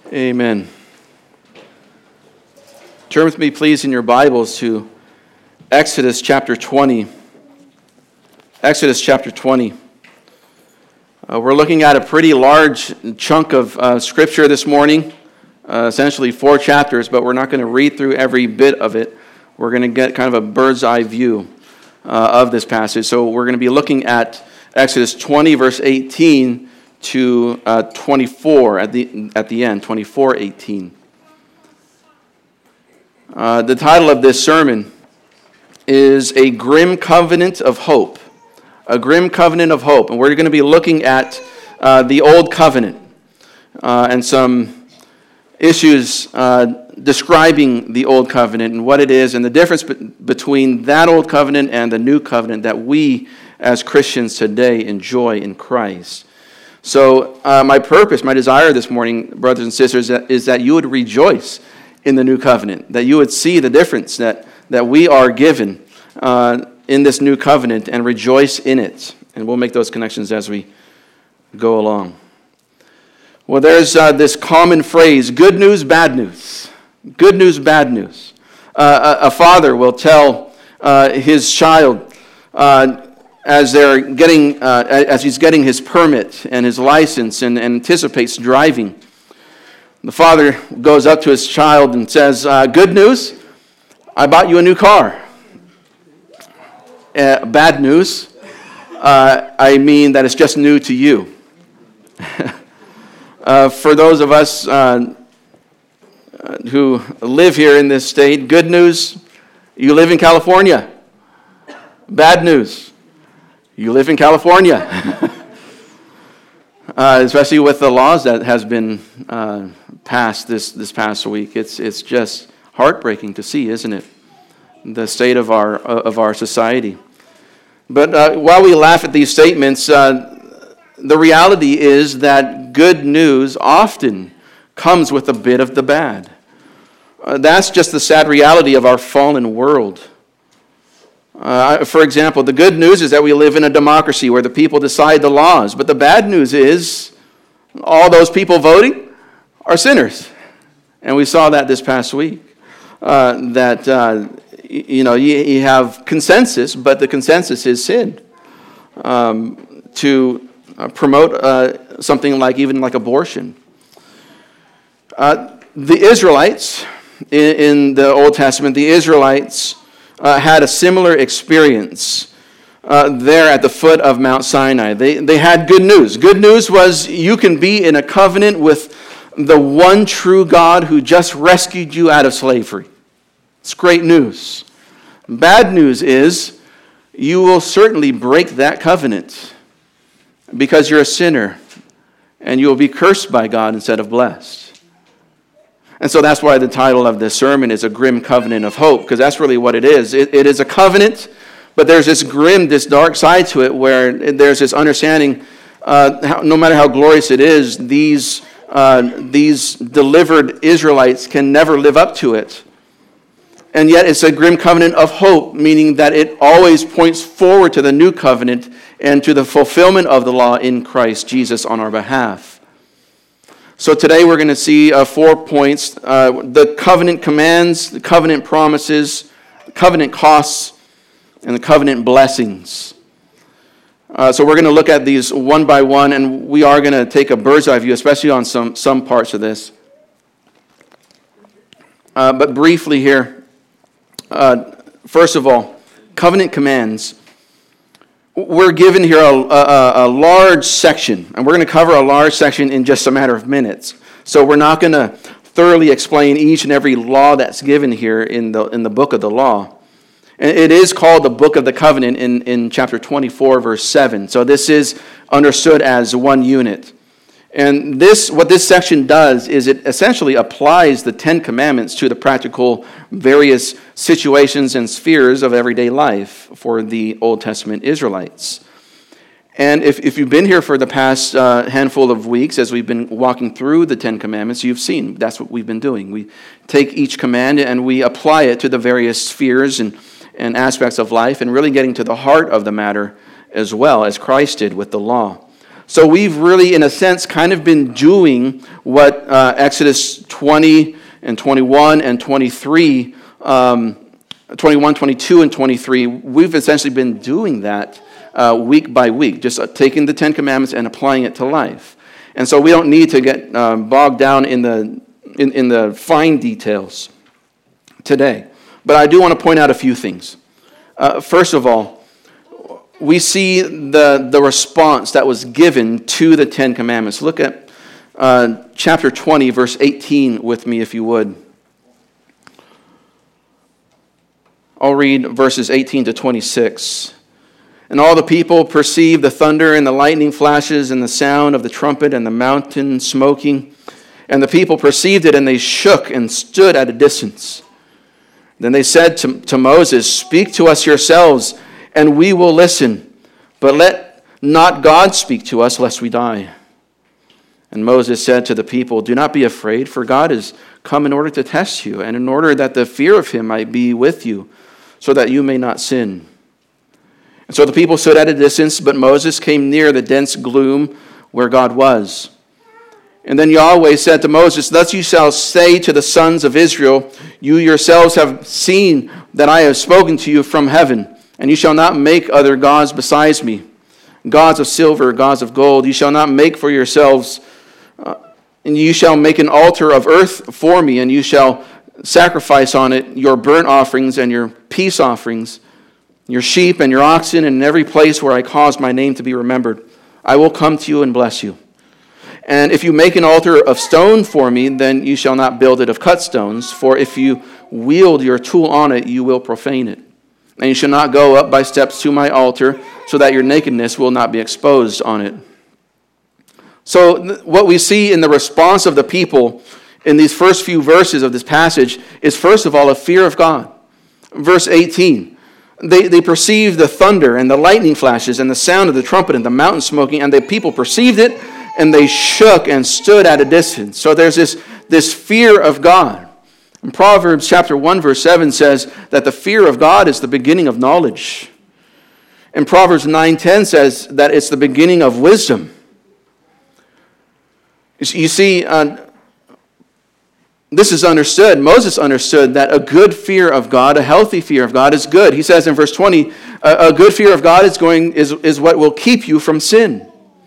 Amen. Turn with me, please, in your Bibles to Exodus chapter 20. Exodus chapter 20. We're looking at a pretty large chunk of Scripture this morning, essentially 4 chapters, but we're not going to read through every bit of it. We're going to get kind of a bird's eye view of this passage. So we're going to be looking at Exodus 20, verse 18 to 24 at the end, 24:18. The title of this sermon is A Grim Covenant of Hope. A Grim Covenant of Hope. And we're going to be looking at the Old Covenant and some issues describing the Old Covenant and what it is and the difference between that Old Covenant and the New Covenant that we as Christians today enjoy in Christ. So my purpose, my desire this morning, brothers and sisters, is that you would rejoice in the New Covenant, that you would see the difference that we are given in this New Covenant and rejoice in it. And we'll make those connections as we go along. Well, there's this common phrase, good news, bad news. Good news, bad news. A father will tell his child as he's getting his permit and his license and anticipates driving. The father goes up to his child and says, good news, I bought you a new car. Bad news, I mean that it's just new to you. For those of us who live here in this state, good news, you live in California. Bad news, you live in California. Especially with the laws that has been passed this past week. It's just heartbreaking to see, isn't it? The state of our society. But while we laugh at these statements, the reality is that good news often comes with a bit of the bad. That's just the sad reality of our fallen world. For example, the good news is that we live in a democracy where the people decide the laws. But the bad news is all those people voting are sinners. And we saw that this past week. You have consensus, but the consensus is sin. To promote something like abortion. The Israelites, in the Old Testament, the Israelites had a similar experience there at the foot of Mount Sinai. They had good news. Good news was you can be in a covenant with the one true God who just rescued you out of slavery. It's great news. Bad news is you will certainly break that covenant because you're a sinner and you will be cursed by God instead of blessed. And so that's why the title of this sermon is A Grim Covenant of Hope, because that's really what it is. It is a covenant, but there's this grim, this dark side to it where there's this understanding, no matter how glorious it is, these delivered Israelites can never live up to it. And yet it's a grim covenant of hope, meaning that it always points forward to the new covenant and to the fulfillment of the law in Christ Jesus on our behalf. So today we're going to see 4 points, the covenant commands, the covenant promises, the covenant costs, and the covenant blessings. So we're going to look at these one by one, and we are going to take a bird's eye view, especially on some parts of this. But briefly here, first of all, covenant commands. We're given here a large section, and we're going to cover a large section in just a matter of minutes. So we're not going to thoroughly explain each and every law that's given here in the book of the law. And it is called the Book of the Covenant in chapter 24, verse 7. So this is understood as one unit. And what this section does is it essentially applies the 10 Commandments to the practical various situations and spheres of everyday life for the Old Testament Israelites. And if you've been here for the past handful of weeks as we've been walking through the 10 Commandments, you've seen that's what we've been doing. We take each command and we apply it to the various spheres and aspects of life and really getting to the heart of the matter as well as Christ did with the law. So we've really, in a sense, kind of been doing what Exodus 20 and 21 and 23, 21, 22, and 23, we've essentially been doing that week by week, just taking the Ten Commandments and applying it to life. And so we don't need to get bogged down in the fine details today. But I do want to point out a few things. First of all, we see the response that was given to the Ten Commandments. Look at chapter 20, verse 18 with me, if you would. I'll read verses 18 to 26. And all the people perceived the thunder and the lightning flashes and the sound of the trumpet and the mountain smoking. And the people perceived it, and they shook and stood at a distance. Then they said to Moses, "Speak to us yourselves, and we will listen. But let not God speak to us, lest we die." And Moses said to the people, "Do not be afraid, for God has come in order to test you, and in order that the fear of him might be with you, so that you may not sin." And so the people stood at a distance, but Moses came near the dense gloom where God was. And then Yahweh said to Moses, "Thus you shall say to the sons of Israel, you yourselves have seen that I have spoken to you from heaven, and you shall not make other gods besides me, gods of silver, gods of gold. You shall not make for yourselves, and you shall make an altar of earth for me, and you shall sacrifice on it your burnt offerings and your peace offerings, your sheep and your oxen, and in every place where I cause my name to be remembered, I will come to you and bless you. And if you make an altar of stone for me, then you shall not build it of cut stones, for if you wield your tool on it, you will profane it. And you shall not go up by steps to my altar, so that your nakedness will not be exposed on it." So what we see in the response of the people in these first few verses of this passage is, first of all, a fear of God. Verse 18, they perceived the thunder and the lightning flashes and the sound of the trumpet and the mountain smoking, and the people perceived it, and they shook and stood at a distance. So there's this fear of God. And Proverbs chapter 1, verse 7 says that the fear of God is the beginning of knowledge. And Proverbs 9:10 says that it's the beginning of wisdom. You see, this is understood. Moses understood that a good fear of God, a healthy fear of God, is good. He says in verse 20, a good fear of God is what will keep you from sin.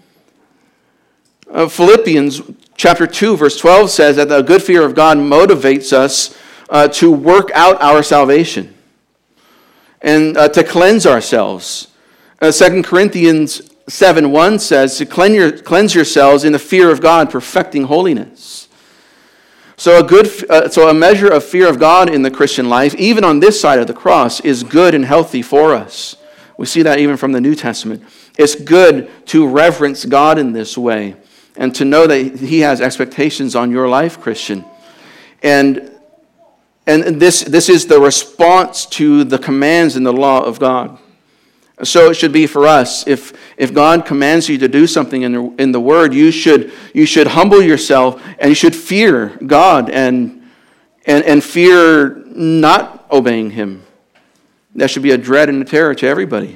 Philippians chapter 2, verse 12 says that a good fear of God motivates us to work out our salvation and to cleanse ourselves. 2 Corinthians 7:1 says to cleanse yourselves in the fear of God, perfecting holiness. So a measure of fear of God in the Christian life, even on this side of the cross, is good and healthy for us. We see that even from the New Testament. It's good to reverence God in this way and to know that he has expectations on your life, Christian. And this is the response to the commands in the law of God. So it should be for us. If God commands you to do something in the Word, you should humble yourself, and you should fear God and fear not obeying him. That should be a dread and a terror to everybody.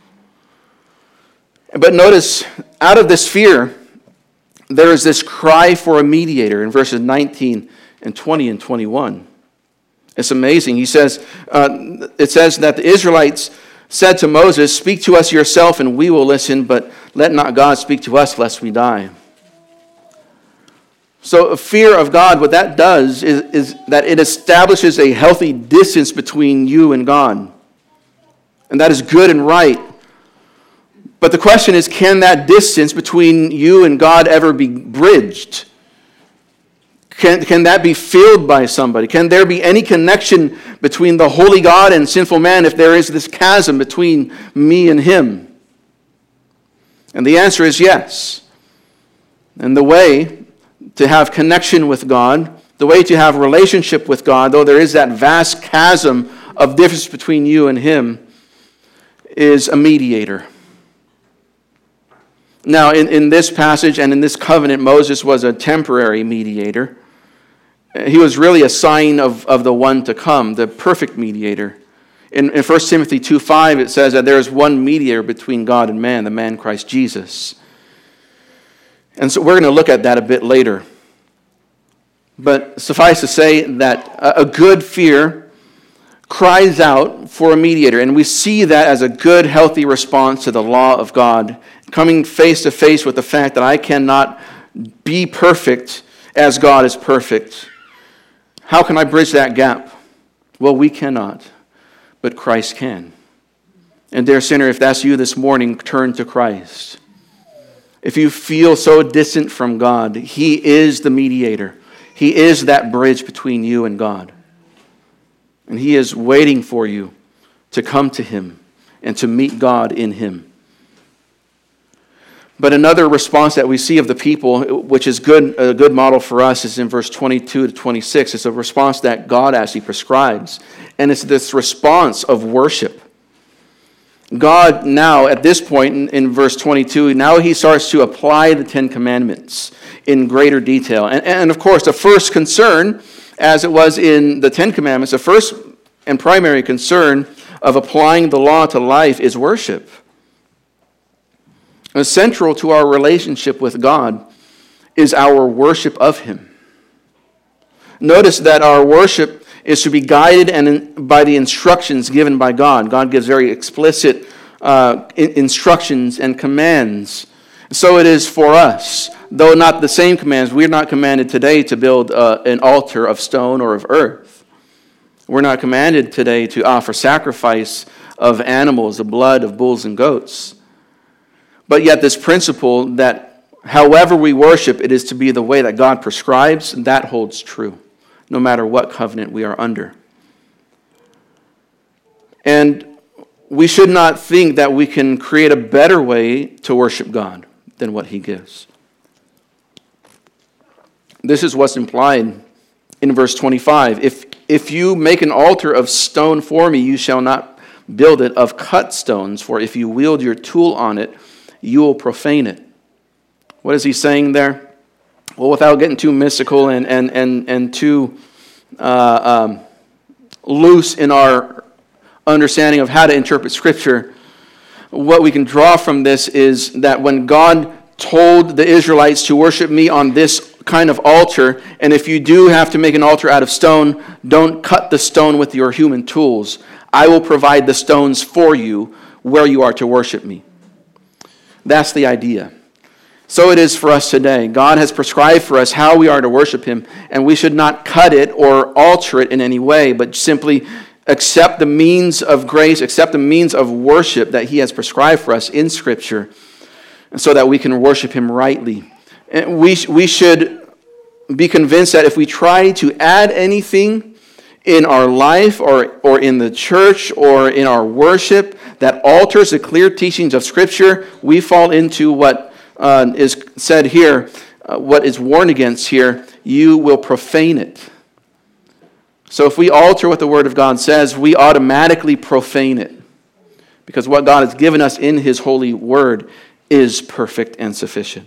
But notice, out of this fear, there is this cry for a mediator in verses 19 and 20 and 21. It's amazing. It says that the Israelites said to Moses, "Speak to us yourself, and we will listen, but let not God speak to us, lest we die." So a fear of God, what that does is that it establishes a healthy distance between you and God. And that is good and right. But the question is, can that distance between you and God ever be bridged? Can that be filled by somebody? Can there be any connection between the holy God and sinful man if there is this chasm between me and him? And the answer is yes. And the way to have connection with God, the way to have relationship with God, though there is that vast chasm of difference between you and him, is a mediator. Now, in this passage and in this covenant, Moses was a temporary mediator. He was really a sign of the one to come, the perfect mediator. In 1 Timothy 2:5, it says that there is one mediator between God and man, the man Christ Jesus. And so we're going to look at that a bit later. But suffice to say that a good fear cries out for a mediator. And we see that as a good, healthy response to the law of God, coming face to face with the fact that I cannot be perfect as God is perfect. How can I bridge that gap? Well, we cannot, but Christ can. And dear sinner, if that's you this morning, turn to Christ. If you feel so distant from God, He is the mediator. He is that bridge between you and God. And He is waiting for you to come to Him and to meet God in Him. But another response that we see of the people, which is a good model for us, is in verse 22 to 26. It's a response that God actually prescribes. And it's this response of worship. God now, at this point in verse 22, now He starts to apply the Ten Commandments in greater detail. And of course, the first concern, as it was in the Ten Commandments, the first and primary concern of applying the law to life is worship. And central to our relationship with God is our worship of Him. Notice that our worship is to be guided by the instructions given by God. God gives very explicit instructions and commands. So it is for us. Though not the same commands, we're not commanded today to build an altar of stone or of earth. We're not commanded today to offer sacrifice of animals, the blood of bulls and goats. But yet this principle that however we worship, it is to be the way that God prescribes, that holds true, no matter what covenant we are under. And we should not think that we can create a better way to worship God than what He gives. This is what's implied in verse 25. If you make an altar of stone for me, you shall not build it of cut stones, for if you wield your tool on it, you will profane it. What is he saying there? Well, without getting too mystical and too loose in our understanding of how to interpret Scripture, what we can draw from this is that when God told the Israelites to worship me on this kind of altar, and if you do have to make an altar out of stone, don't cut the stone with your human tools. I will provide the stones for you where you are to worship me. That's the idea. So it is for us today. God has prescribed for us how we are to worship Him, and we should not cut it or alter it in any way, but simply accept the means of grace, accept the means of worship that He has prescribed for us in Scripture, so that we can worship Him rightly. And we should be convinced that if we try to add anything in our life or in the church or in our worship that alters the clear teachings of Scripture, we fall into what is said here, what is warned against here, you will profane it. So if we alter what the Word of God says, we automatically profane it. Because what God has given us in His holy Word is perfect and sufficient.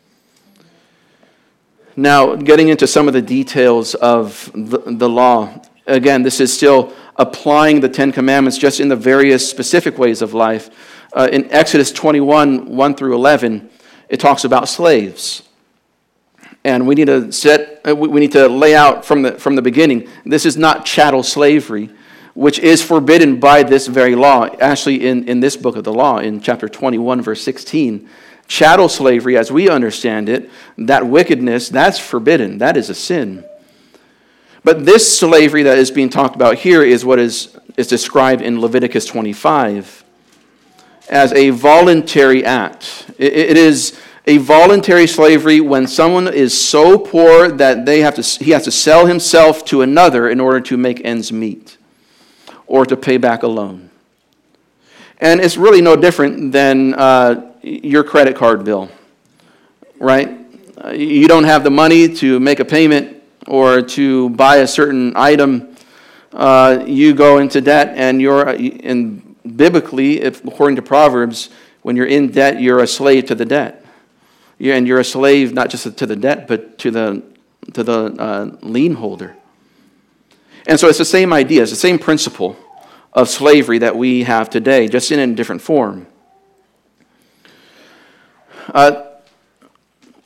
Now, getting into some of the details of the law. Again, this is still applying the Ten Commandments just in the various specific ways of life. In Exodus 21, 1 through 11, it talks about slaves. And we need to lay out from the beginning, this is not chattel slavery, which is forbidden by this very law. Actually, in this book of the law, in chapter 21, verse 16, chattel slavery, as we understand it, that wickedness, that's forbidden. That is a sin. But this slavery that is being talked about here is what is described in Leviticus 25 as a voluntary act. It is a voluntary slavery when someone is so poor that he has to sell himself to another in order to make ends meet or to pay back a loan. And it's really no different than your credit card bill, right? You don't have the money to make a payment or to buy a certain item. You go into debt, and biblically, according to Proverbs, when you're in debt, you're a slave to the debt. And you're a slave not just to the debt, but to the lien holder. And so it's the same idea, it's the same principle of slavery that we have today, just in a different form.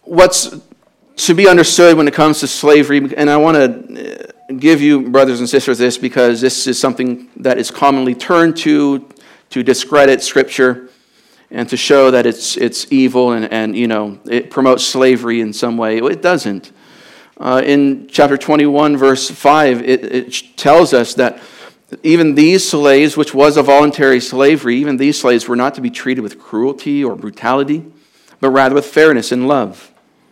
what's to be understood when it comes to slavery, and I want to give you, brothers and sisters, this because this is something that is commonly turned to discredit Scripture and to show that it's evil and it promotes slavery in some way. It doesn't. In chapter 21, verse 5, it tells us that even these slaves, which was a voluntary slavery, even these slaves were not to be treated with cruelty or brutality, but rather with fairness and love.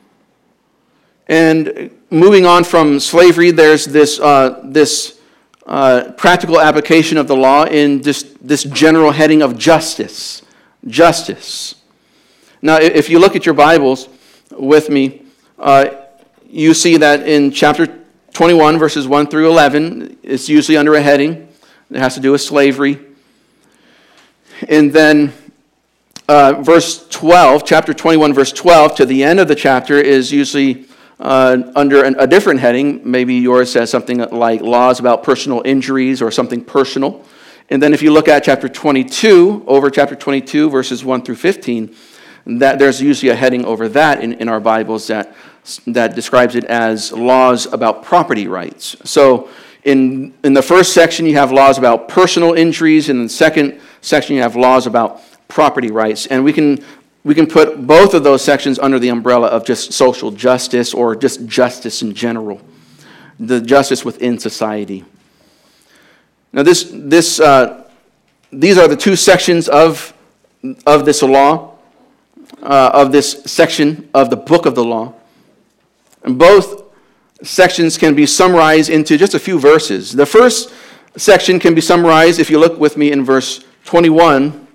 And moving on from slavery, there's this practical application of the law in this general heading of justice. Justice. Now, if you look at your Bibles with me, you see that in chapter 21, verses 1 through 11, it's usually under a heading that has to do with slavery. And then verse 12, chapter 21, verse 12, to the end of the chapter is usually under a different heading. Maybe yours says something like laws about personal injuries or something personal. And then if you look at chapter 22, over chapter 22, verses 1 through 15, that there's usually a heading over that in our Bibles that describes it as laws about property rights. So in the first section, you have laws about personal injuries. In the second section, you have laws about property rights. And we can put both of those sections under the umbrella of just social justice or just justice in general, the justice within society. Now, these are the two sections of this law, of this section of the book of the law. And both sections can be summarized into just a few verses. The first section can be summarized, if you look with me in verse 21,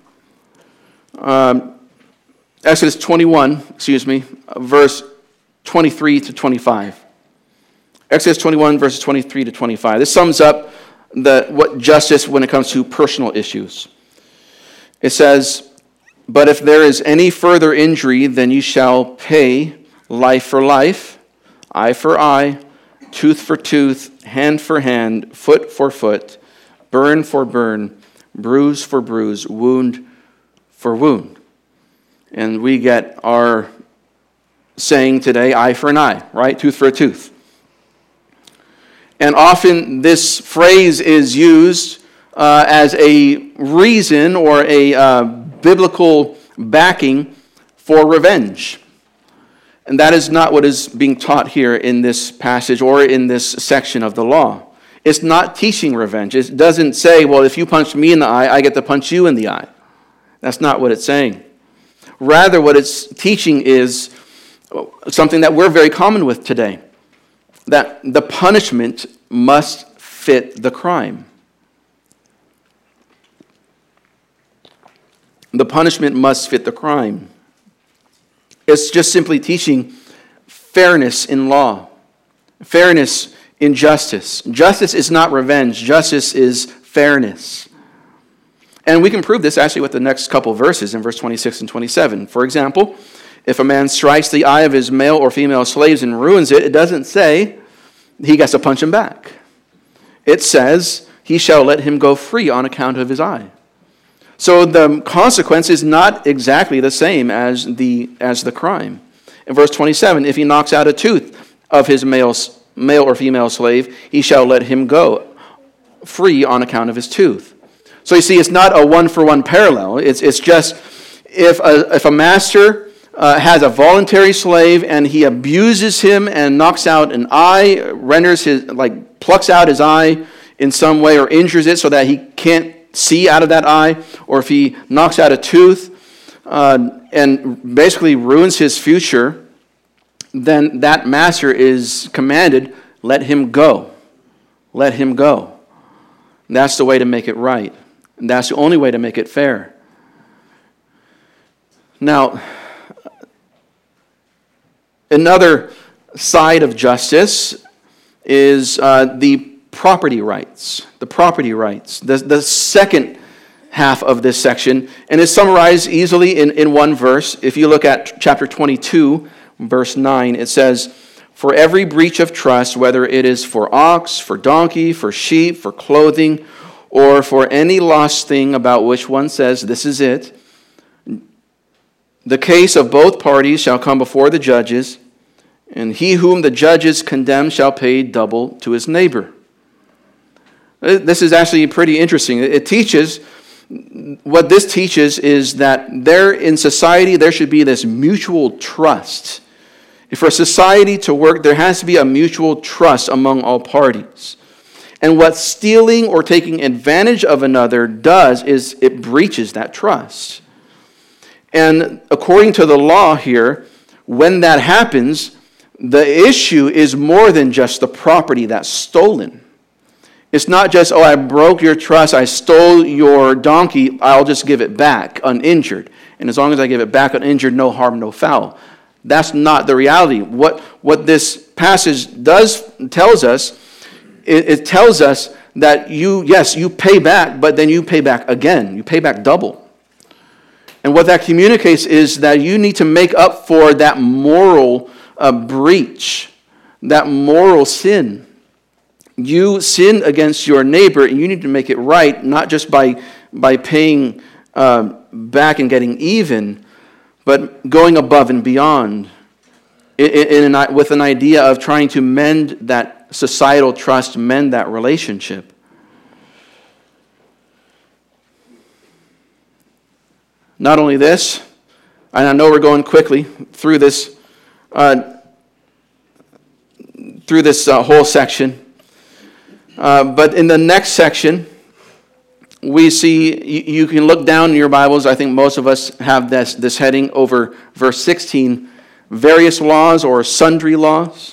Exodus 21, verse 23 to 25. Exodus 21, verses 23 to 25. This sums up what justice when it comes to personal issues. It says, "But if there is any further injury, then you shall pay life for life, eye for eye, tooth for tooth, hand for hand, foot for foot, burn for burn, bruise for bruise, wound for wound." And we get our saying today, eye for an eye, right? Tooth for a tooth. And often this phrase is used as a reason or a biblical backing for revenge. And that is not what is being taught here in this passage or in this section of the law. It's not teaching revenge. It doesn't say, well, if you punch me in the eye, I get to punch you in the eye. That's not what it's saying. Rather, what it's teaching is something that we're very common with today, that the punishment must fit the crime. The punishment must fit the crime. It's just simply teaching fairness in law, fairness in justice. Justice is not revenge. Justice is fairness. And we can prove this actually with the next couple verses in verse 26 and 27. For example, if a man strikes the eye of his male or female slaves and ruins it, it doesn't say he gets to punch him back. It says he shall let him go free on account of his eye. So the consequence is not exactly the same as the crime. In verse 27, if he knocks out a tooth of his male or female slave, he shall let him go free on account of his tooth. So you see, it's not a one-for-one parallel. It's just if a master has a voluntary slave and he abuses him and knocks out an eye, plucks out his eye in some way or injures it so that he can't see out of that eye, or if he knocks out a tooth and basically ruins his future, then that master is commanded, let him go. Let him go. And that's the way to make it right. And that's the only way to make it fair. Now, another side of justice is the property rights. The property rights. The second half of this section, and it's summarized easily in one verse. If you look at chapter 22, verse 9, it says, "For every breach of trust, whether it is for ox, for donkey, for sheep, for clothing, or for any lost thing about which one says, this is it, the case of both parties shall come before the judges, and he whom the judges condemn shall pay double to his neighbor. This is actually pretty interesting. What this teaches is that in society there should be this mutual trust. For a society to work, there has to be a mutual trust among all parties. And what stealing or taking advantage of another does is it breaches that trust. And according to the law here, when that happens, the issue is more than just the property that's stolen. It's not just, I broke your trust, I stole your donkey, I'll just give it back uninjured. And as long as I give it back uninjured, no harm, no foul. That's not the reality. What this passage tells us, it tells us that you pay back, but then you pay back again. You pay back double. And what that communicates is that you need to make up for that moral breach, that moral sin. You sinned against your neighbor, and you need to make it right, not just by paying back and getting even, but going above and beyond with an idea of trying to mend that societal trust, mend that relationship. Not only this, and I know we're going quickly through this whole section, but in the next section, we see, you can look down in your Bibles, I think most of us have this heading over verse 16, various laws or sundry laws.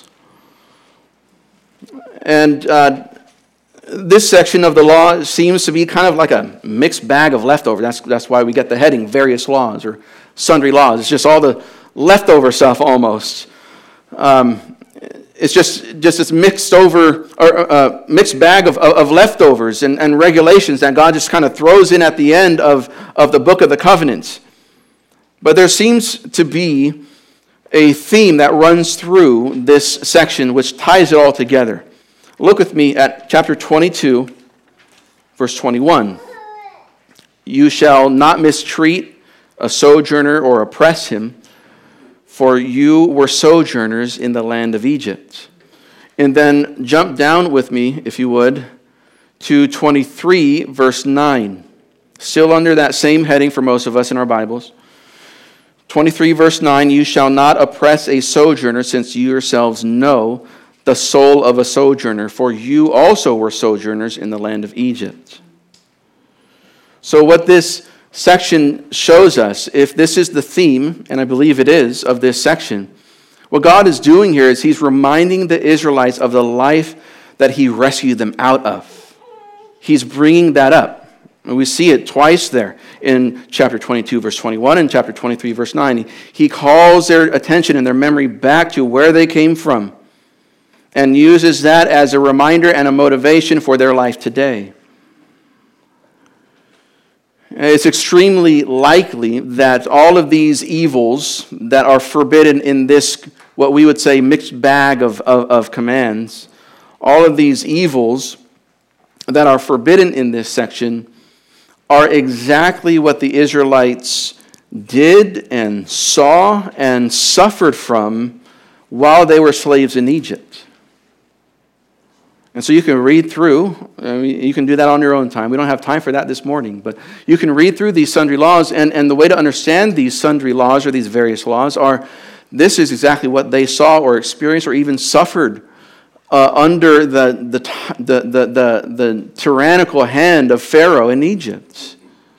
And this section of the law seems to be kind of like a mixed bag of leftover. That's why we get the heading, various laws or sundry laws. It's just all the leftover stuff almost. It's just this mixed bag of leftovers and regulations that God just kind of throws in at the end of the book of the covenant. But there seems to be a theme that runs through this section which ties it all together. Look with me at chapter 22, verse 21. You shall not mistreat a sojourner or oppress him, for you were sojourners in the land of Egypt. And then jump down with me, if you would, to 23, verse 9. Still under that same heading for most of us in our Bibles. 23, verse 9, you shall not oppress a sojourner, since you yourselves know the soul of a sojourner, for you also were sojourners in the land of Egypt. So what this section shows us, if this is the theme, and I believe it is, of this section, what God is doing here is he's reminding the Israelites of the life that he rescued them out of. He's bringing that up. And we see it twice there in chapter 22, verse 21, and chapter 23, verse 9. He calls their attention and their memory back to where they came from and uses that as a reminder and a motivation for their life today. It's extremely likely that all of these evils that are forbidden in this, what we would say, mixed bag of commands, all of these evils that are forbidden in this section are exactly what the Israelites did and saw and suffered from while they were slaves in Egypt. And so you can read through, you can do that on your own time. We don't have time for that this morning, but you can read through these sundry laws, and the way to understand these sundry laws or these various laws are, this is exactly what they saw or experienced or even suffered under the tyrannical hand of Pharaoh in Egypt.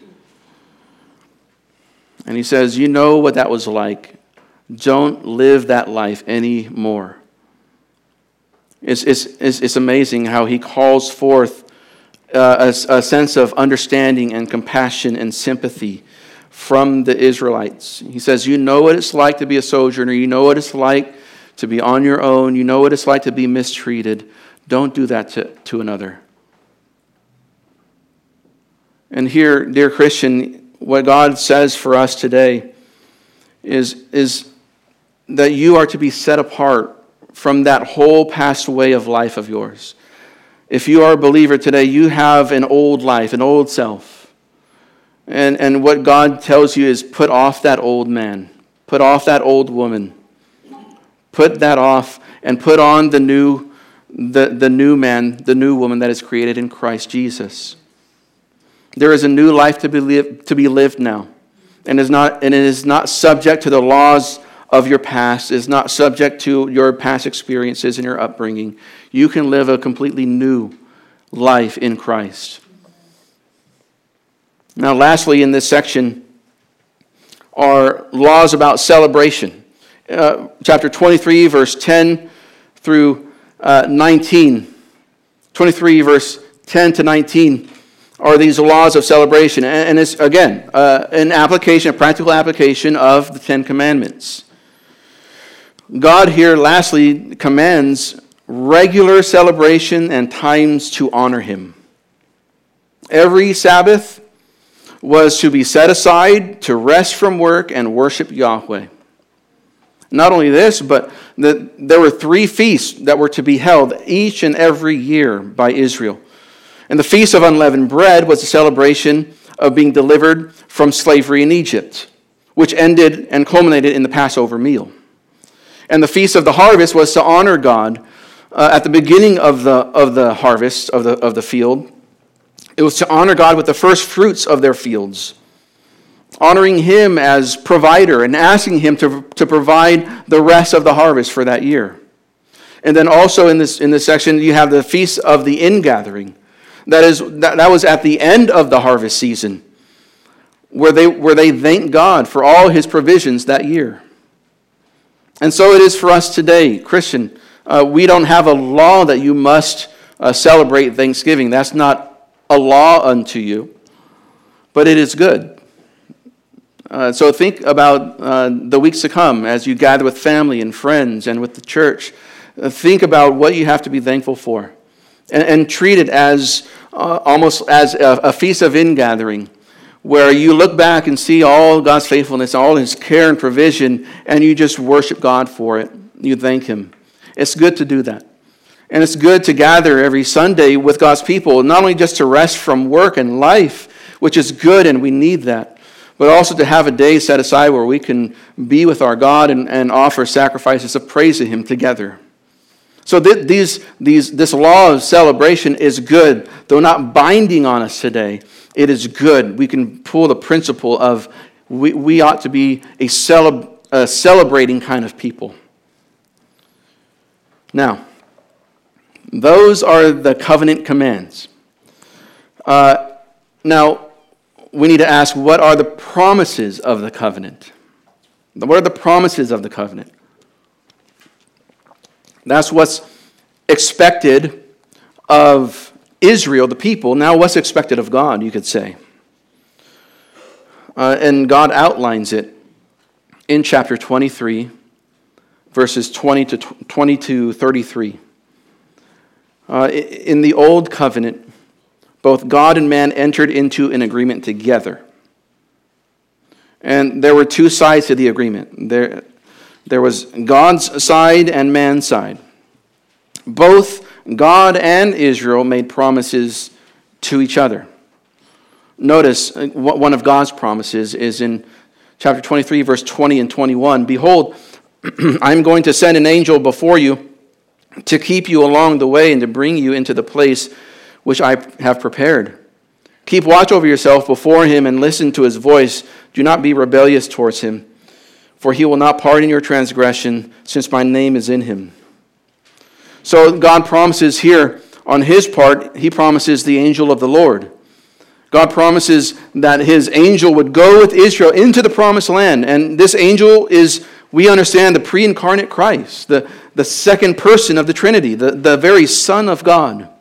And he says, you know what that was like. Don't live that life anymore. It's amazing how he calls forth a sense of understanding and compassion and sympathy from the Israelites. He says, you know what it's like to be a sojourner. You know what it's like to be on your own. You know what it's like to be mistreated. Don't do that to another. And here, dear Christian, what God says for us today is that you are to be set apart from that whole past way of life of yours. If you are a believer today, you have an old life, an old self. And what God tells you is put off that old man. Put off that old woman. Put that off and put on the new man, the new woman that is created in Christ Jesus. There is a new life to be lived now. And it is not subject to the laws of your past. It is not subject to your past experiences and your upbringing. You can live a completely new life in Christ. Now, lastly, in this section are laws about celebration. Chapter 23, verse 10 through 19. 23, verse 10 to 19 are these laws of celebration. And it's, again, a practical application of the Ten Commandments. God here, lastly, commands regular celebration and times to honor Him. Every Sabbath was to be set aside to rest from work and worship Yahweh. Not only this, but there were 3 feasts that were to be held each and every year by Israel. And the Feast of Unleavened Bread was a celebration of being delivered from slavery in Egypt, which ended and culminated in the Passover meal. And the Feast of the Harvest was to honor God at the beginning of the harvest of the field. It was to honor God with the first fruits of their fields, honoring Him as provider and asking Him to provide the rest of the harvest for that year. And then also in this section, you have the Feast of the Ingathering. That was at the end of the harvest season, where they thank God for all His provisions that year. And so it is for us today, Christian. We don't have a law that you must celebrate Thanksgiving. That's not a law unto you, but it is good. So think about the weeks to come as you gather with family and friends and with the church. Think about what you have to be thankful for, and treat it as almost as a feast of ingathering, where you look back and see all God's faithfulness, all His care and provision, and you just worship God for it. You thank Him. It's good to do that. And it's good to gather every Sunday with God's people, not only just to rest from work and life, which is good and we need that, but also to have a day set aside where we can be with our God and offer sacrifices of praise to Him together. So this law of celebration is good, though not binding on us today. It is good. We can pull the principle of we ought to be a celebrating kind of people. Now, those are the covenant commands. Now, we need to ask, what are the promises of the covenant? What are the promises of the covenant? That's what's expected of Israel, the people. Now, what's expected of God, you could say. And God outlines it in chapter 23, verses 20 to 33. In the Old Covenant, both God and man entered into an agreement together. And there were 2 sides to the agreement. There was God's side and man's side. Both God and Israel made promises to each other. Notice one of God's promises is in chapter 23, verse 20 and 21. Behold, I am going to send an angel before you to keep you along the way and to bring you into the place which I have prepared. Keep watch over yourself before Him and listen to His voice. Do not be rebellious towards Him, for He will not pardon your transgression, since my name is in Him. So God promises here, on His part, He promises the angel of the Lord. God promises that His angel would go with Israel into the promised land. And this angel is, we understand, the pre-incarnate Christ, the second person of the Trinity, the very Son of God.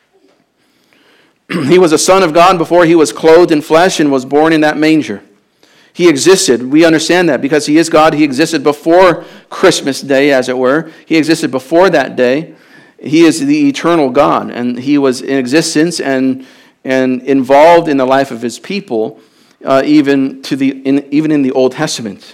He was a Son of God before He was clothed in flesh and was born in that manger. He existed. We understand that because He is God. He existed before Christmas Day, as it were. He existed before that day. He is the eternal God, and He was in existence and involved in the life of His people, even in the Old Testament.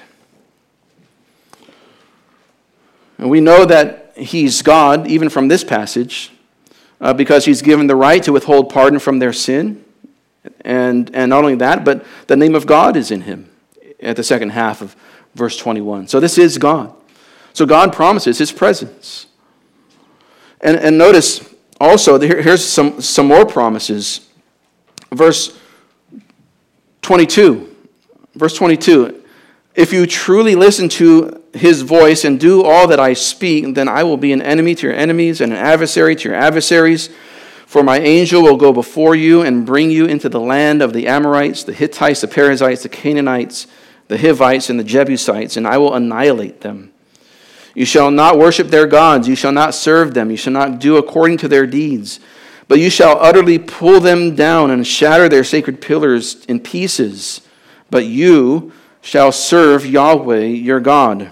And we know that He's God, even from this passage, because He's given the right to withhold pardon from their sin. And not only that, but the name of God is in Him at the second half of verse 21. So this is God. So God promises his presence. And notice also, here's some more promises. Verse 22. Verse 22. If you truly listen to his voice and do all that I speak, then I will be an enemy to your enemies and an adversary to your adversaries. For my angel will go before you and bring you into the land of the Amorites, the Hittites, the Perizzites, the Canaanites, the Hivites, and the Jebusites, and I will annihilate them. You shall not worship their gods. You shall not serve them. You shall not do according to their deeds. But you shall utterly pull them down and shatter their sacred pillars in pieces. But you shall serve Yahweh your God.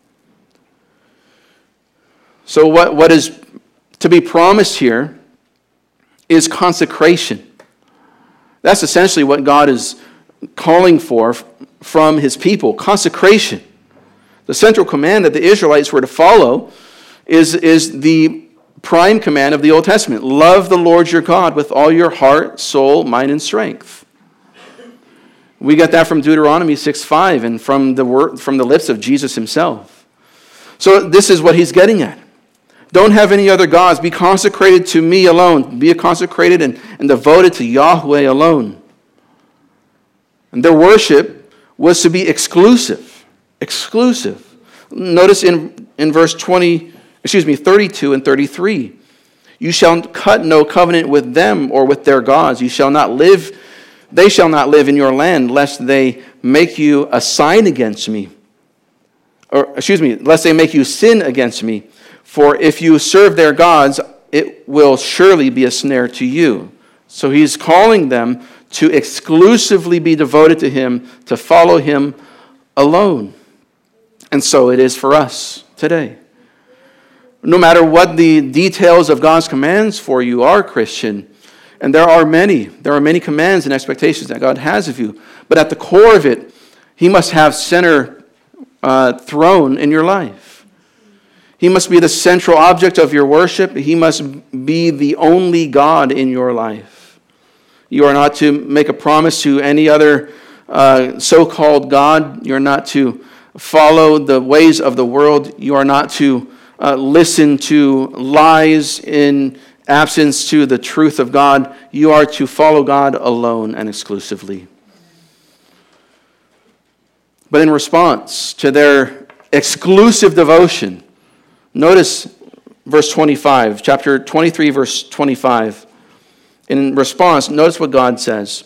So what is to be promised here is consecration. That's essentially what God is calling for from his people, consecration. The central command that the Israelites were to follow is the prime command of the Old Testament. Love the Lord your God with all your heart, soul, mind, and strength. We get that from Deuteronomy 6:5 and from the lips of Jesus himself. So this is what he's getting at. Don't have any other gods. Be consecrated to me alone. Be consecrated and devoted to Yahweh alone. And their worship was to be exclusive. Exclusive. Notice in verse 32 and 33. You shall cut no covenant with them or with their gods. They shall not live in your land, lest they make you a sign against me. Lest they make you sin against me. For if you serve their gods, it will surely be a snare to you. So he's calling them to exclusively be devoted to him, to follow him alone. And so it is for us today. No matter what the details of God's commands for you are, Christian, and there are many commands and expectations that God has of you, but at the core of it, he must have center throne in your life. He must be the central object of your worship. He must be the only God in your life. You are not to make a promise to any other so-called God. You're not to follow the ways of the world. You are not to listen to lies in absence to the truth of God. You are to follow God alone and exclusively. But in response to their exclusive devotion, notice verse 25, chapter 23, verse 25. In response, notice what God says.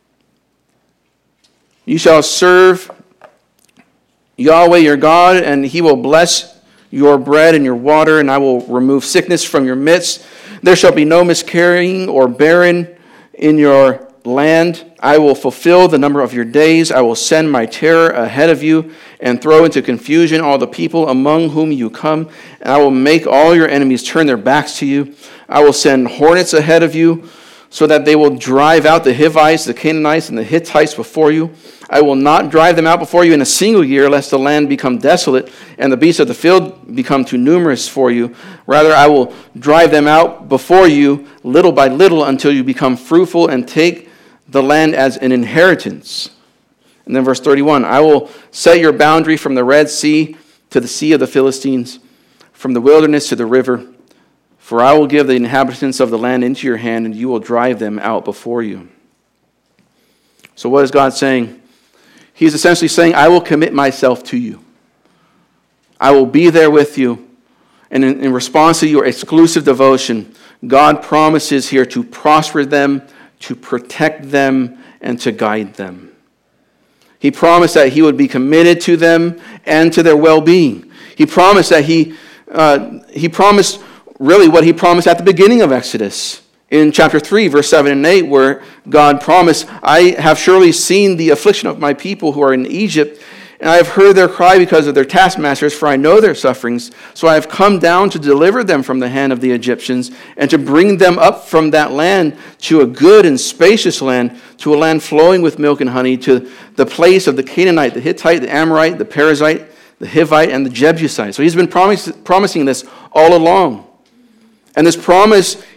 You shall serve Yahweh your God, and he will bless your bread and your water, and I will remove sickness from your midst. There shall be no miscarrying or barren in your land. I will fulfill the number of your days. I will send my terror ahead of you and throw into confusion all the people among whom you come. And I will make all your enemies turn their backs to you. I will send hornets ahead of you so that they will drive out the Hivites, the Canaanites, and the Hittites before you. I will not drive them out before you in a single year, lest the land become desolate and the beasts of the field become too numerous for you. Rather, I will drive them out before you little by little until you become fruitful and take the land as an inheritance. And then verse 31, I will set your boundary from the Red Sea to the Sea of the Philistines, from the wilderness to the river. For I will give the inhabitants of the land into your hand, and you will drive them out before you. So what is God saying? He's essentially saying, I will commit myself to you. I will be there with you. And in response to your exclusive devotion, God promises here to prosper them, to protect them, and to guide them. He promised that he would be committed to them and to their well-being. He promised that he promised really what he promised at the beginning of Exodus. In chapter 3, verse 7 and 8, where God promised, I have surely seen the affliction of my people who are in Egypt, and I have heard their cry because of their taskmasters, for I know their sufferings. So I have come down to deliver them from the hand of the Egyptians, and to bring them up from that land to a good and spacious land, to a land flowing with milk and honey, to the place of the Canaanite, the Hittite, the Amorite, the Perizzite, the Hivite, and the Jebusite. So he's been promising this all along. And this promise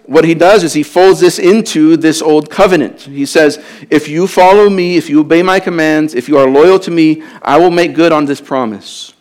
what he does is he folds this into this old covenant. He says, if you follow me, if you obey my commands, if you are loyal to me, I will make good on this promise.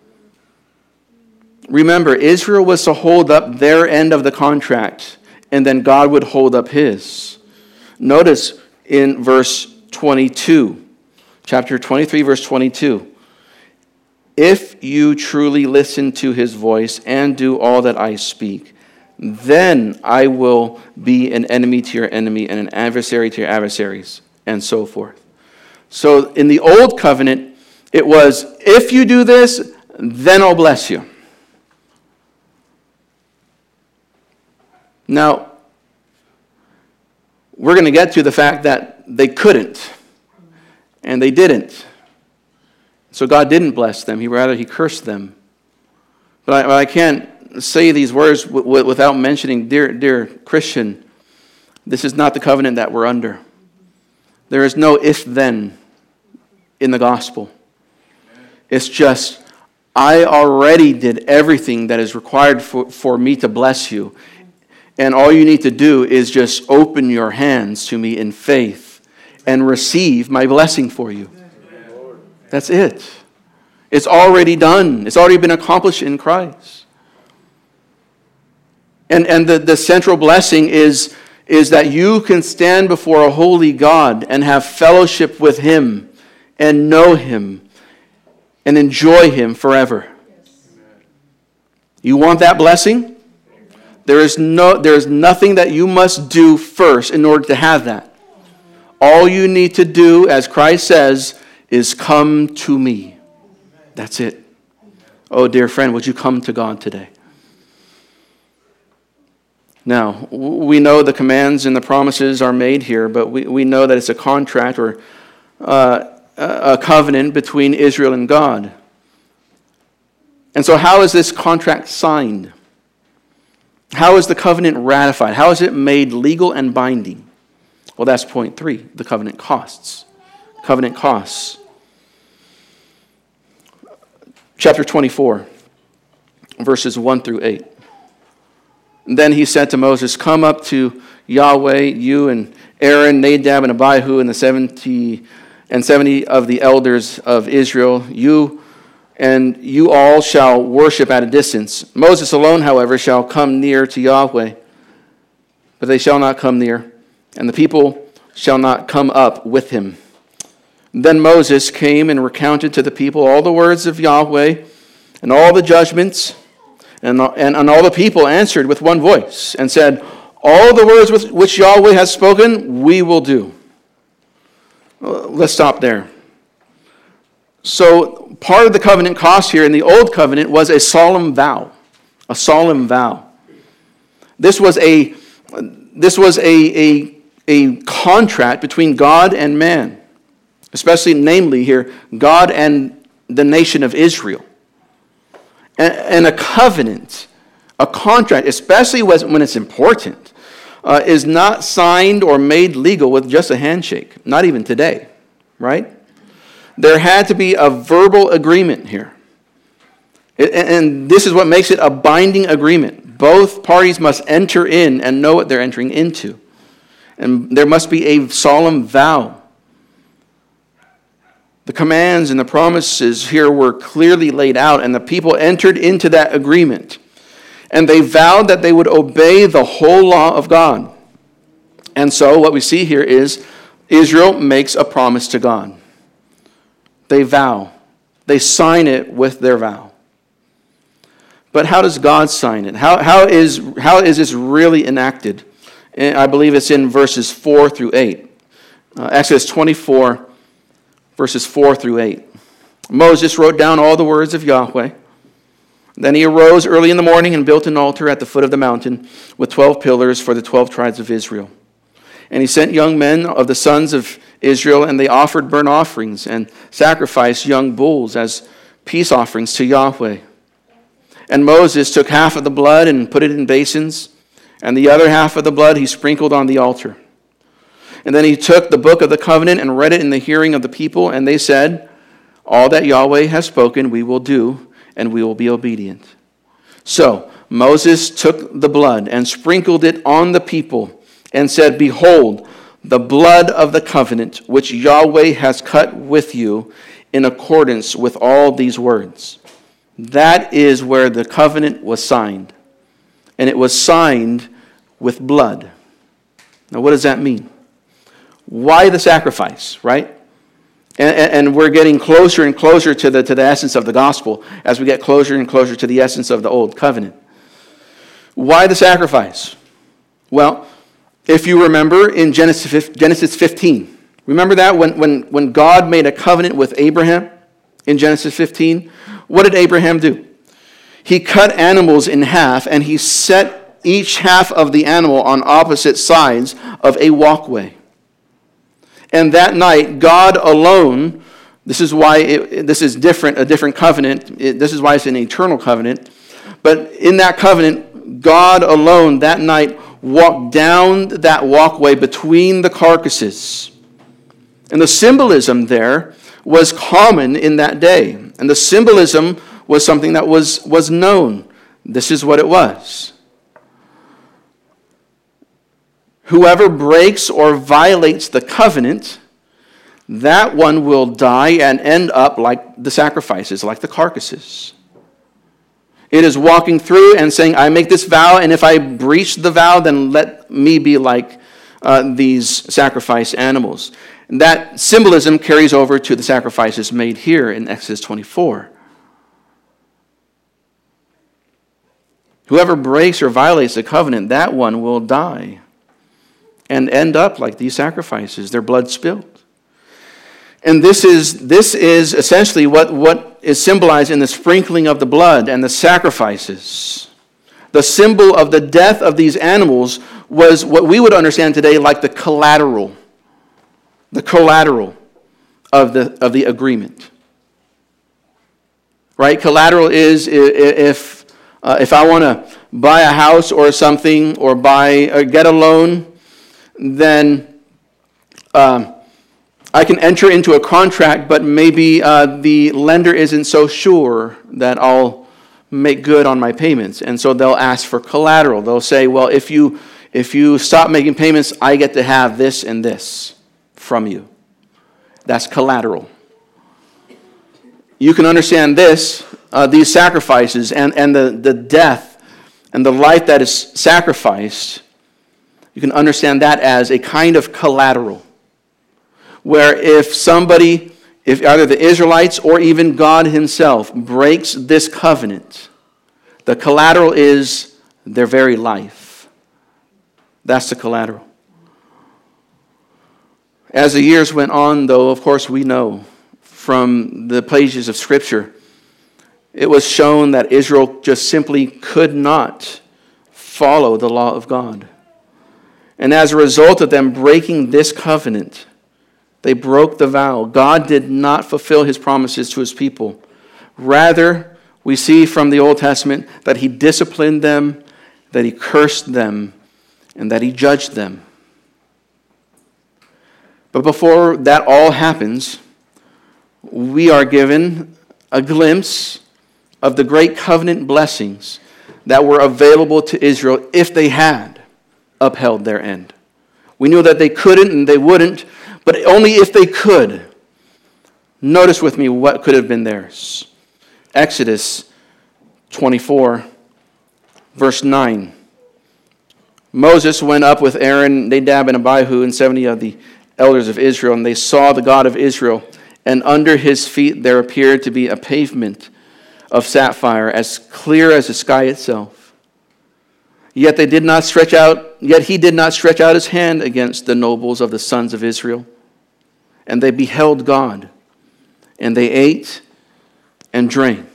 Remember, Israel was to hold up their end of the contract, and then God would hold up his. Notice in verse 22, chapter 23, verse 22. If you truly listen to his voice and do all that I speak, then I will be an enemy to your enemy and an adversary to your adversaries, and so forth. So in the old covenant, it was, if you do this, then I'll bless you. Now, we're going to get to the fact that they couldn't, and they didn't. So God didn't bless them. He cursed them. But I can't say these words without mentioning, dear Christian, this is not the covenant that we're under. There is no if-then in the gospel. It's just, I already did everything that is required for me to bless you. And all you need to do is just open your hands to me in faith and receive my blessing for you. That's it. It's already done. It's already been accomplished in Christ. And the central blessing is that you can stand before a holy God and have fellowship with him and know him and enjoy him forever. You want that blessing? There is nothing that you must do first in order to have that. All you need to do, as Christ says, is come to me. That's it. Oh, dear friend, would you come to God today? Now, we know the commands and the promises are made here, but we know that it's a contract or a covenant between Israel and God. And so how is this contract signed? How is the covenant ratified? How is it made legal and binding? Well, that's point 3, the covenant costs. Covenant costs. Chapter 24, verses 1 through 8. And then he said to Moses, come up to Yahweh, you and Aaron, Nadab, and Abihu, and the 70 of the elders of Israel. You all shall worship at a distance. Moses alone, however, shall come near to Yahweh, but they shall not come near, and the people shall not come up with him. Then Moses came and recounted to the people all the words of Yahweh and all the judgments, and all the people answered with one voice and said, all the words which Yahweh has spoken, we will do. Let's stop there. So part of the covenant cost here in the old covenant was a solemn vow. A solemn vow. This was a contract between God and man. Especially, namely here, God and the nation of Israel. And a covenant, a contract, especially when it's important, is not signed or made legal with just a handshake. Not even today, right? There had to be a verbal agreement here. And this is what makes it a binding agreement. Both parties must enter in and know what they're entering into. And there must be a solemn vow. The commands and the promises here were clearly laid out, and the people entered into that agreement. And they vowed that they would obey the whole law of God. And so what we see here is Israel makes a promise to God. They vow. They sign it with their vow. But how does God sign it? How is this really enacted? And I believe it's in verses 4 through 8. Exodus 24, verses 4 through 8. Moses wrote down all the words of Yahweh. Then he arose early in the morning and built an altar at the foot of the mountain with 12 pillars for the 12 tribes of Israel. And he sent young men of the sons of Israel, and they offered burnt offerings and sacrificed young bulls as peace offerings to Yahweh. And Moses took half of the blood and put it in basins, and the other half of the blood he sprinkled on the altar. And then he took the book of the covenant and read it in the hearing of the people, and they said, all that Yahweh has spoken we will do, and we will be obedient. So, Moses took the blood and sprinkled it on the people and said, "Behold, the blood of the covenant which Yahweh has cut with you in accordance with all these words." That is where the covenant was signed. And it was signed with blood. Now, what does that mean? Why the sacrifice, right? And we're getting closer and closer to the essence of the gospel as we get closer and closer to the essence of the old covenant. Why the sacrifice? Well, if you remember in Genesis 15, remember that when God made a covenant with Abraham in Genesis 15, what did Abraham do? He cut animals in half and he set each half of the animal on opposite sides of a walkway. And that night, God alone, this is why this is different, a different covenant. This is why it's an eternal covenant. But in that covenant, God alone that night walked down that walkway between the carcasses. And the symbolism there was common in that day. And the symbolism was something that was known. This is what it was. Whoever breaks or violates the covenant, that one will die and end up like the sacrifices, like the carcasses. It is walking through and saying, I make this vow, and if I breach the vow, then let me be like these sacrifice animals. And that symbolism carries over to the sacrifices made here in Exodus 24. Whoever breaks or violates the covenant, that one will die and end up like these sacrifices, their blood spilled. And this is essentially what is symbolized in the sprinkling of the blood and the sacrifices. The symbol of the death of these animals was what we would understand today like the collateral of the agreement. Right? Collateral is if I want to buy a house or something or get a loan, then I can enter into a contract, but maybe the lender isn't so sure that I'll make good on my payments. And so they'll ask for collateral. They'll say, well, if you stop making payments, I get to have this and this from you. That's collateral. You can understand this, these sacrifices and the death and the life that is sacrificed. You can understand that as a kind of collateral, where if either the Israelites or even God himself breaks this covenant, the collateral is their very life. That's the collateral. As the years went on, though, of course, we know from the pages of Scripture, it was shown that Israel just simply could not follow the law of God. And as a result of them breaking this covenant, they broke the vow. God did not fulfill his promises to his people. Rather, we see from the Old Testament that he disciplined them, that he cursed them, and that he judged them. But before that all happens, we are given a glimpse of the great covenant blessings that were available to Israel if they had upheld their end. We knew that they couldn't and they wouldn't, but only if they could. Notice with me what could have been theirs. Exodus 24, verse 9. Moses went up with Aaron, Nadab, and Abihu, and 70 of the elders of Israel, and they saw the God of Israel, and under his feet there appeared to be a pavement of sapphire, as clear as the sky itself. Yet he did not stretch out his hand against the nobles of the sons of Israel. And they beheld God, and they ate and drank.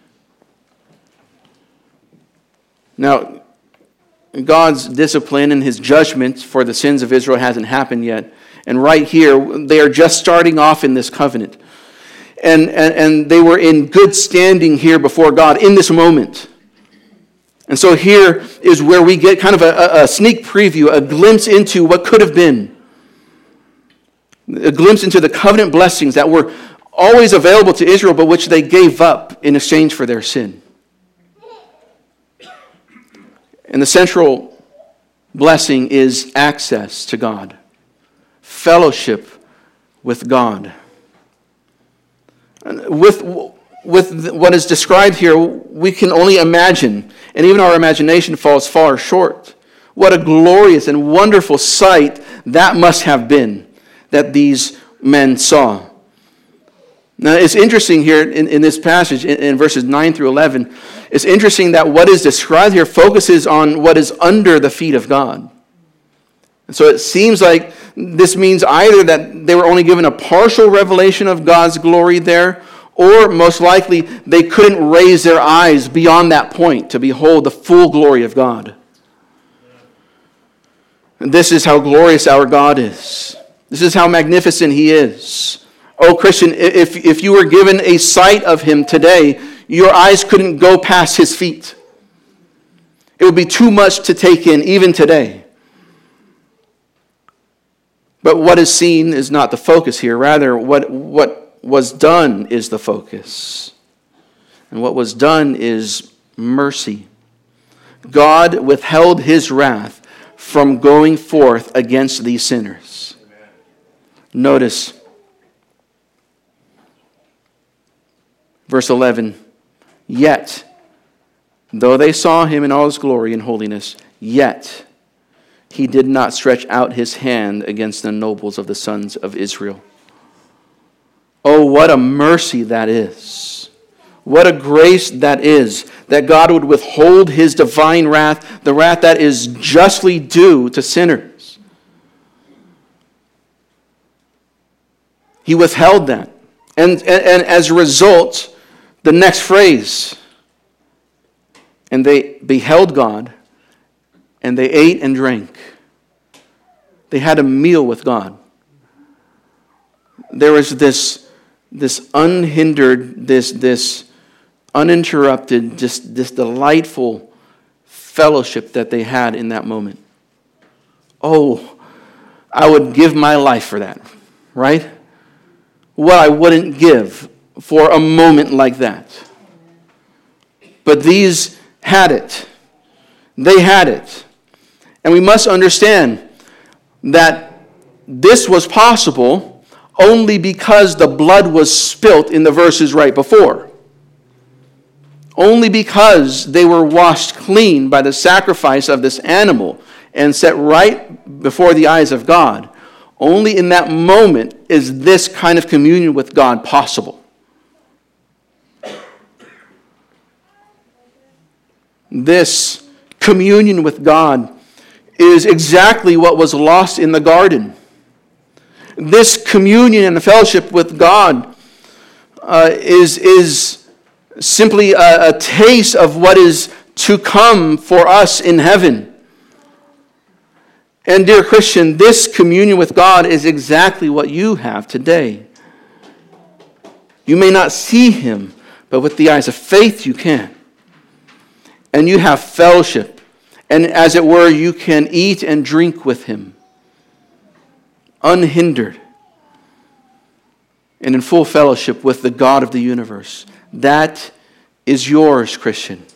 Now, God's discipline and his judgment for the sins of Israel hasn't happened yet. And right here, they are just starting off in this covenant. And they were in good standing here before God in this moment. And so here is where we get kind of a sneak preview, a glimpse into what could have been. A glimpse into the covenant blessings that were always available to Israel, but which they gave up in exchange for their sin. And the central blessing is access to God, fellowship with God. With what is described here, we can only imagine, and even our imagination falls far short. What a glorious and wonderful sight that must have been that these men saw. Now, it's interesting here in this passage, in verses 9 through 11, it's interesting that what is described here focuses on what is under the feet of God. And so it seems like this means either that they were only given a partial revelation of God's glory there, or most likely they couldn't raise their eyes beyond that point to behold the full glory of God. And this is how glorious our God is. This is how magnificent He is. Oh, Christian, if you were given a sight of Him today, your eyes couldn't go past His feet. It would be too much to take in, even today. But what is seen is not the focus here. Rather, what was done is the focus. And what was done is mercy. God withheld His wrath from going forth against these sinners. Amen. Notice verse 11. Yet, though they saw Him in all His glory and holiness, yet He did not stretch out His hand against the nobles of the sons of Israel. Oh, what a mercy that is. What a grace that is, that God would withhold His divine wrath, the wrath that is justly due to sinners. He withheld that. And as a result, the next phrase, and they beheld God, and they ate and drank. They had a meal with God. There was this unhindered, this uninterrupted, this delightful fellowship that they had in that moment. Oh, I would give my life for that, right? What I wouldn't give for a moment like that. But these had it. They had it. And we must understand that this was possible only because the blood was spilt in the verses right before. Only because they were washed clean by the sacrifice of this animal and set right before the eyes of God. Only in that moment is this kind of communion with God possible. This communion with God is exactly what was lost in the garden. This communion and fellowship with God is simply a taste of what is to come for us in heaven. And dear Christian, this communion with God is exactly what you have today. You may not see Him, but with the eyes of faith you can. And you have fellowship. And as it were, you can eat and drink with Him. Unhindered. And in full fellowship with the God of the universe. That is yours, Christian.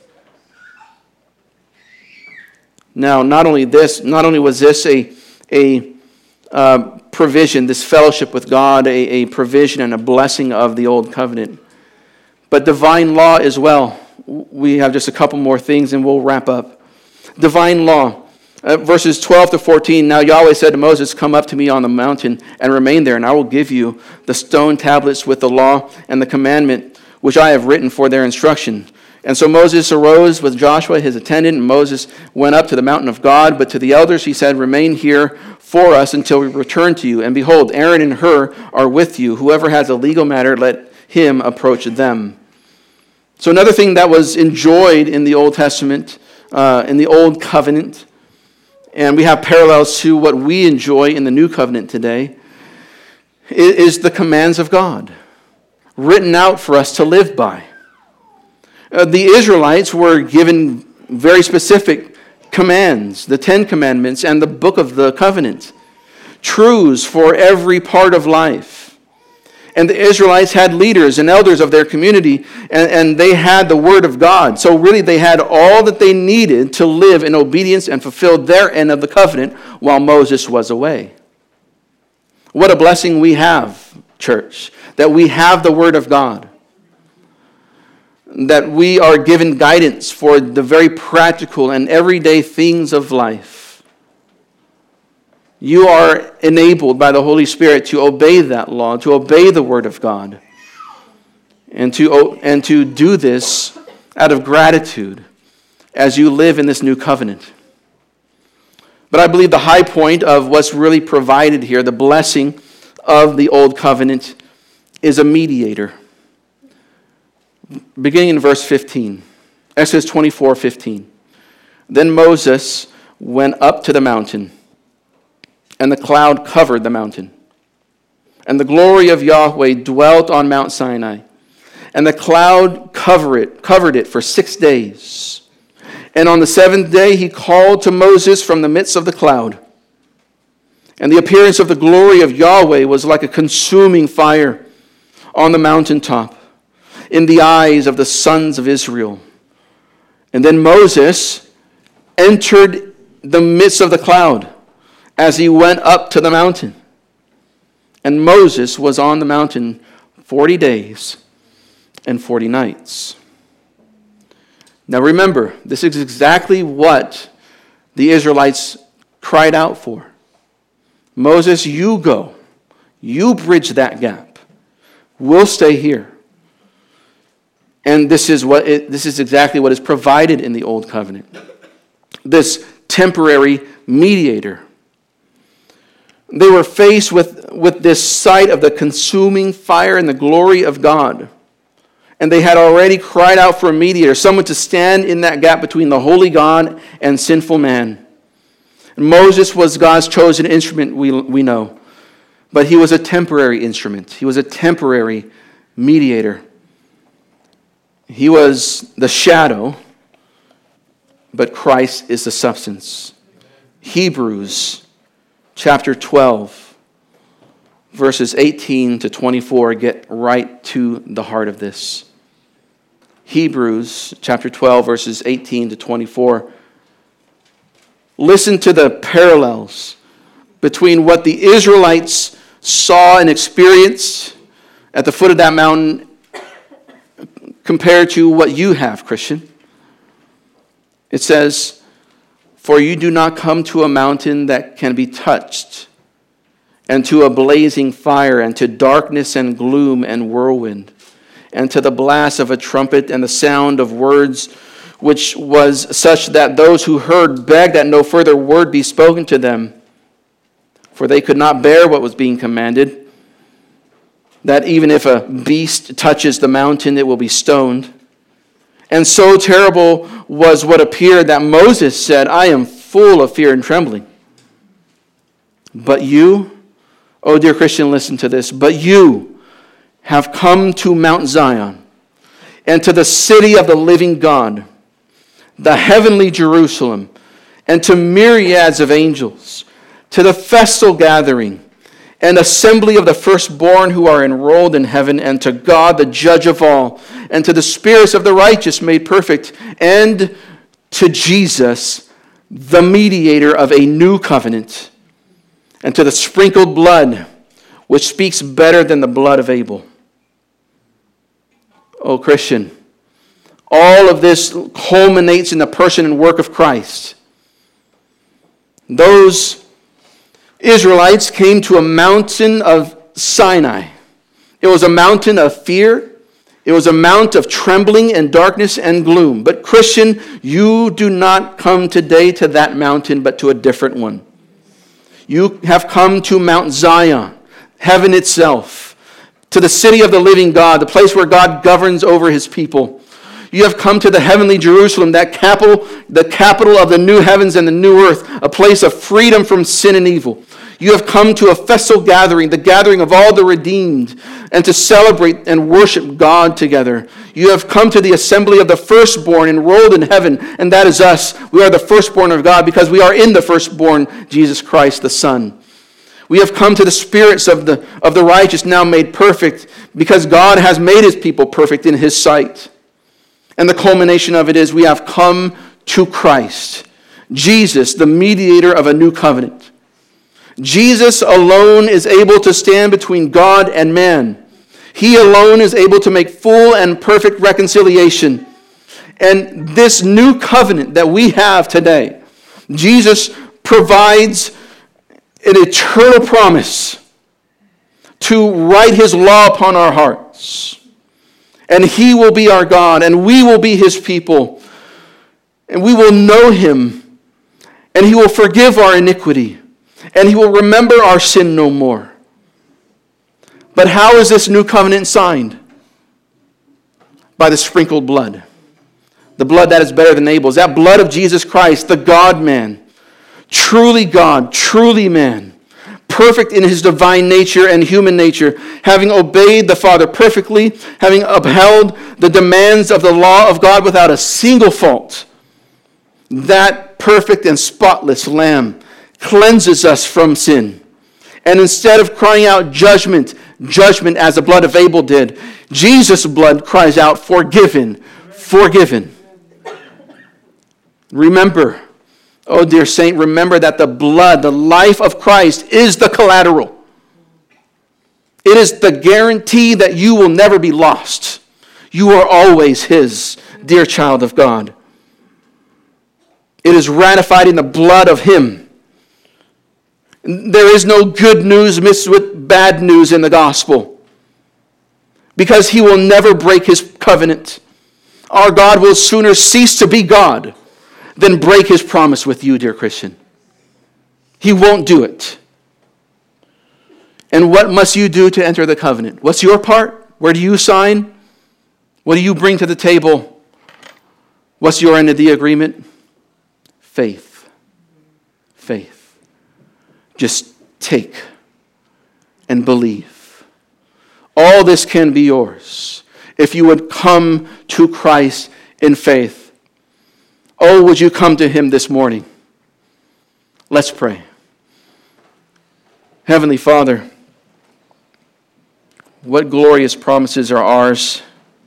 Now, not only was this a provision, this fellowship with God, a provision and a blessing of the old covenant, but divine law as well. We have just a couple more things and we'll wrap up. Divine law. Verses 12 to 14, now Yahweh said to Moses, come up to me on the mountain and remain there, and I will give you the stone tablets with the law and the commandment which I have written for their instruction. And so Moses arose with Joshua, his attendant, and Moses went up to the mountain of God. But to the elders he said, remain here for us until we return to you. And behold, Aaron and Hur are with you. Whoever has a legal matter, let him approach them. So another thing that was enjoyed in the Old Testament, in the Old Covenant, and we have parallels to what we enjoy in the New Covenant today, is the commands of God, written out for us to live by. The Israelites were given very specific commands, the Ten Commandments and the Book of the Covenant, truths for every part of life. And the Israelites had leaders and elders of their community, and they had the word of God. So really they had all that they needed to live in obedience and fulfill their end of the covenant while Moses was away. What a blessing we have, church, that we have the word of God. That we are given guidance for the very practical and everyday things of life. You are enabled by the Holy Spirit to obey that law, to obey the Word of God, and to do this out of gratitude as you live in this new covenant. But I believe the high point of what's really provided here, the blessing of the Old Covenant, is a mediator. Beginning in verse 15, Exodus 24:15. Then Moses went up to the mountain, and the cloud covered the mountain. And the glory of Yahweh dwelt on Mount Sinai. And the cloud covered it for 6 days. And on the seventh day he called to Moses from the midst of the cloud. And the appearance of the glory of Yahweh was like a consuming fire on the mountaintop in the eyes of the sons of Israel. And then Moses entered the midst of the cloud as he went up to the mountain. And Moses was on the mountain 40 days and 40 nights. Now remember, this is exactly what the Israelites cried out for. Moses, you go. You bridge that gap. We'll stay here. And this is exactly what is provided in the Old Covenant. This temporary mediator. They were faced with this sight of the consuming fire and the glory of God. And they had already cried out for a mediator, someone to stand in that gap between the holy God and sinful man. And Moses was God's chosen instrument, we know. But he was a temporary instrument. He was a temporary mediator. He was the shadow, but Christ is the substance. Hebrews chapter 12, verses 18 to 24 get right to the heart of this. Hebrews chapter 12, verses 18 to 24. Listen to the parallels between what the Israelites saw and experienced at the foot of that mountain compared to what you have, Christian. It says, "For you do not come to a mountain that can be touched, and to a blazing fire, and to darkness and gloom and whirlwind, and to the blast of a trumpet and the sound of words, which was such that those who heard begged that no further word be spoken to them, for they could not bear what was being commanded, that even if a beast touches the mountain, it will be stoned. And so terrible was what appeared that Moses said, I am full of fear and trembling. But you, oh dear Christian, listen to this, but you have come to Mount Zion and to the city of the living God, the heavenly Jerusalem, and to myriads of angels, to the festal gathering and assembly of the firstborn who are enrolled in heaven, and to God, the judge of all, and to the spirits of the righteous made perfect, and to Jesus, the mediator of a new covenant, and to the sprinkled blood, which speaks better than the blood of Abel." Oh, Christian, all of this culminates in the person and work of Christ. Those Israelites came to a mountain of Sinai. It was a mountain of fear. It was a mount of trembling and darkness and gloom. But Christian, you do not come today to that mountain, but to a different one. You have come to Mount Zion, heaven itself, to the city of the living God, the place where God governs over his people. You have come to the heavenly Jerusalem, the capital of the new heavens and the new earth, a place of freedom from sin and evil. You have come to a festal gathering, the gathering of all the redeemed, and to celebrate and worship God together. You have come to the assembly of the firstborn enrolled in heaven, and that is us. We are the firstborn of God because we are in the firstborn, Jesus Christ, the Son. We have come to the spirits of the righteous now made perfect because God has made his people perfect in his sight. And the culmination of it is we have come to Christ, Jesus, the mediator of a new covenant. Jesus alone is able to stand between God and man. He alone is able to make full and perfect reconciliation. And this new covenant that we have today, Jesus provides an eternal promise to write his law upon our hearts. And he will be our God, and we will be his people. And we will know him, and he will forgive our iniquity, and he will remember our sin no more. But how is this new covenant signed? By the sprinkled blood. The blood that is better than Abel's. That blood of Jesus Christ, the God-man. Truly God, truly man. Perfect in his divine nature and human nature. Having obeyed the Father perfectly. Having upheld the demands of the law of God without a single fault. That perfect and spotless Lamb cleanses us from sin. And instead of crying out judgment as the blood of Abel did, Jesus' blood cries out, forgiven, forgiven. Remember, oh dear saint, remember that the blood, the life of Christ is the collateral. It is the guarantee that you will never be lost. You are always his, dear child of God. It is ratified in the blood of him. There is no good news mixed with bad news in the gospel, because he will never break his covenant. Our God will sooner cease to be God than break his promise with you, dear Christian. He won't do it. And what must you do to enter the covenant? What's your part? Where do you sign? What do you bring to the table? What's your end of the agreement? Faith. Faith. Just take and believe. All this can be yours if you would come to Christ in faith. Oh, would you come to him this morning? Let's pray. Heavenly Father, what glorious promises are ours.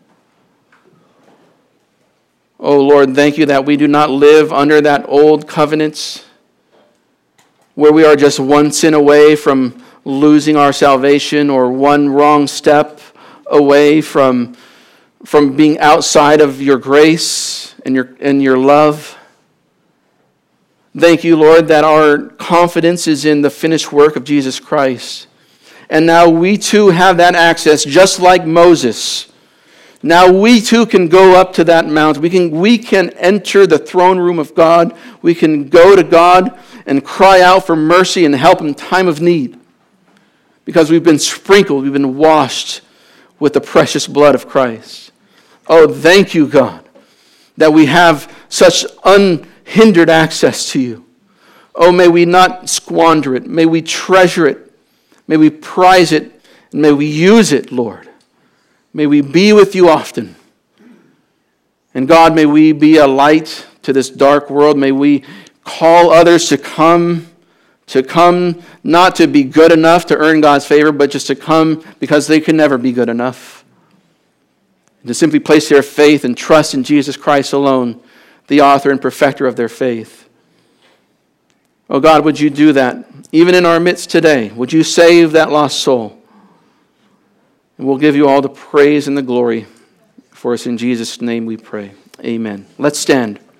Oh Lord, thank you that we do not live under that old covenant where we are just one sin away from losing our salvation or one wrong step away from being outside of your grace and your love. Thank you, Lord, that our confidence is in the finished work of Jesus Christ. And now we too have that access, just like Moses. Now we too can go up to that mount. We can enter the throne room of God. We can go to God and cry out for mercy and help in time of need. Because we've been sprinkled, we've been washed with the precious blood of Christ. Oh, thank you, God, that we have such unhindered access to you. Oh, may we not squander it. May we treasure it. May we prize it. And may we use it, Lord. May we be with you often. And God, may we be a light to this dark world. May we call others to come not to be good enough to earn God's favor, but just to come because they can never be good enough. And to simply place their faith and trust in Jesus Christ alone, the author and perfecter of their faith. Oh God, would you do that even in our midst today? Would you save that lost soul? And we'll give you all the praise and the glory. For us in Jesus' name we pray. Amen. Let's stand.